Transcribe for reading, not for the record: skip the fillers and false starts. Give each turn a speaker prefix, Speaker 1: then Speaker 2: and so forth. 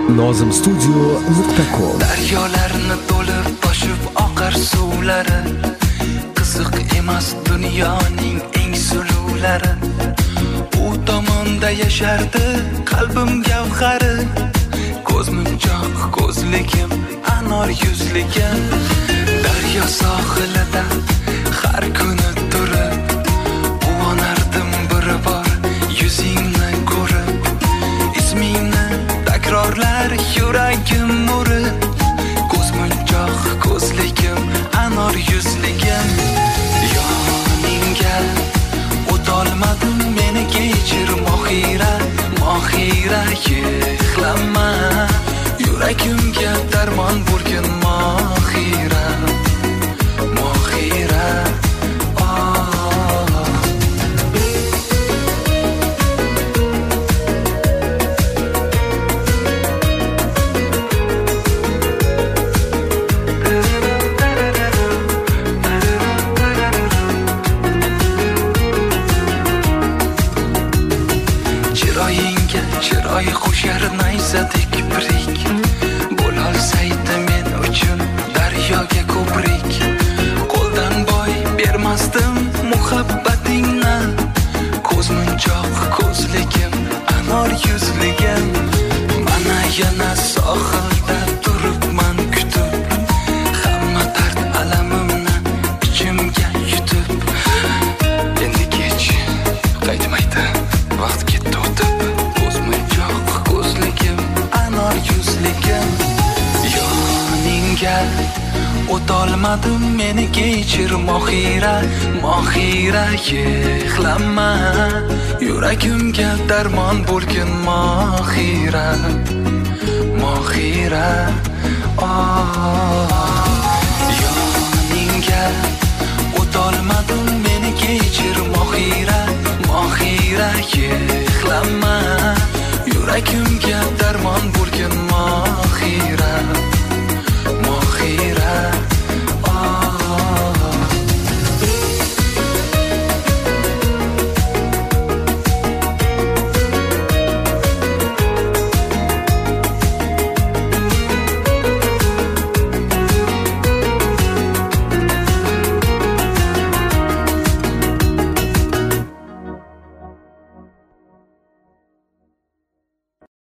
Speaker 1: nozimstudio.com.
Speaker 2: Daryolarni to'lib toshib oqar suvlari, qiziq emas dunyoning eng suluvlari. U tomonda yashardi qalbim gavhari, ko'zmunchoq ko'zligim, anor yuzligim. Daryo sohilida har kuni turib quvonardim bir bor yuzingni ko'rib. Ismingni takrorlar yuragim urib, ko'zmunchoq ko'zligim, anor yuzligim. Yoningga o'tolmadim, meni kechir Mohira, Mohira, yig'lama. Yuragimga darmon bo'lgin Mohira, Mohira. Chiroyi qo'shar nayzadek birik, bo'lolsaydi men uchun daryoga ko'prik. Qo'ldan boy bermasdim muhabbatingni, ko'zmunchoq ko'zligim, anor yuzligim. Mana yana sohilda turibman kutib, hamma dard alamimni ichimga yutib. Endi kech qaytmaydi, vaqt ketdi o'tib. Yoningga o'tolmadim, meni kechir Mohira, Mohira, yig'lama. Yuragimga darmon bo'lgin Mohira, Mohira. Yoningga o'tolmadim, meni kechir Mohira, Mohira, yig'lama. Yuragim